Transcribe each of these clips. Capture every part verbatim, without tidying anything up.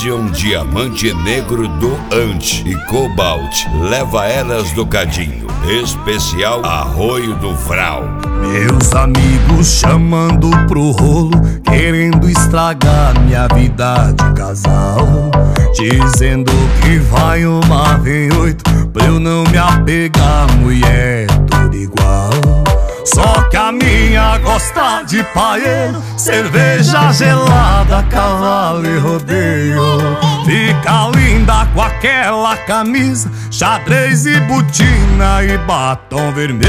Elysium Diamante Negro do Ante e Cobalt. Leva elas do Cadinho. Especial Arroio do Vral. Meus amigos chamando pro rolo, querendo estragar minha vida de casal, dizendo que vai uma vem oito pra eu não me apegar, mulher tudo igual. Só que a minha gosta de paeiro, cerveja gelada, cavalo e rodeio. Fica linda com aquela camisa, xadrez e botina e batom vermelho.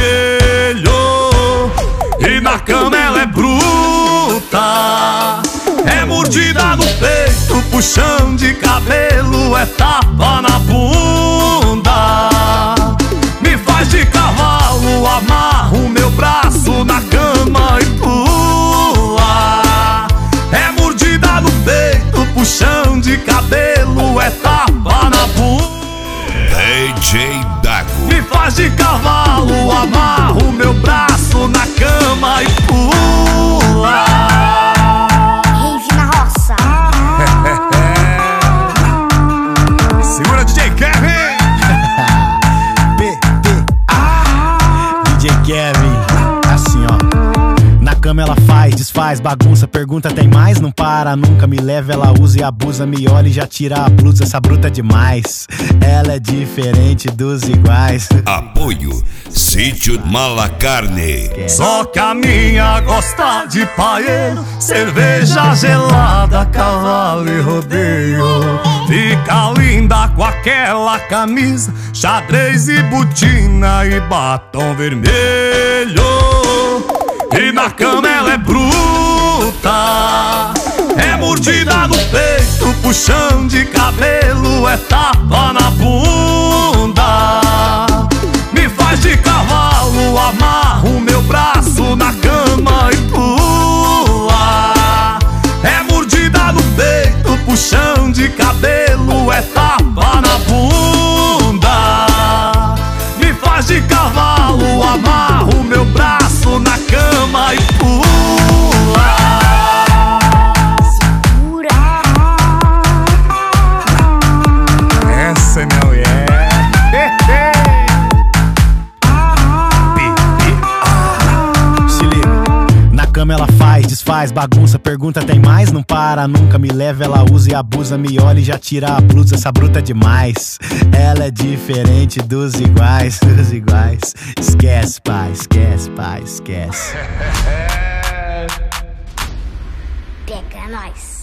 E na cama ela é bruta, é mordida no peito, puxão de cabelo, é tapa na bunda. Me faz de cavalo, amarro meu braço na cama e pula. É mordida no peito, puxão de cabelo, é tapa na bunda. D J Dago. Me faz de cavalo, amarro meu braço na cama e pula. Rave na roça. Segura D J Kevin. B D A D J Kevin. Assim ó, na cama ela faz, desfaz, bagunça, pergunta tem mais, não para nunca, me leva, ela usa e abusa, me olha e já tira a blusa, essa bruta é demais, ela é diferente dos iguais. Apoio Sítio Malacarne. Só que a minha gosta de paeiro, cerveja gelada, cavalo e rodeio. Fica linda com aquela camisa, xadrez e botina e batom vermelho. E na cama ela é bruta, é mordida no peito, puxão de cabelo, é tapa na bunda. Me faz de cavalo, amarro meu braço na cama e pula. É mordida no peito, puxão de cabelo, é tapa na bunda. Me faz de cavalo, amarro meu braço na cama e pula. Segura. Essa é minha mulher. Se liga, na cama ela faz, desfaz, bagunça, pergunta tem mais, não para nunca, me leva, ela usa e abusa, me olha e já tira a blusa, essa bruta é demais, ela é diferente dos iguais, dos iguais. Esquece, pai, esquece, pai, esquece. Pega nós.